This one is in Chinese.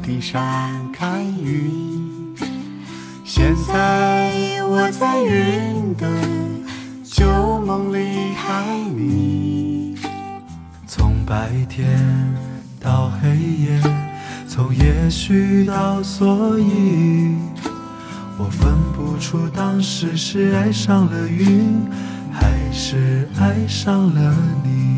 顶上看云。现在我在云的旧梦里爱你。 从白天到黑夜，从也许到所以，我分不出当时是爱上了云，还是爱上了你。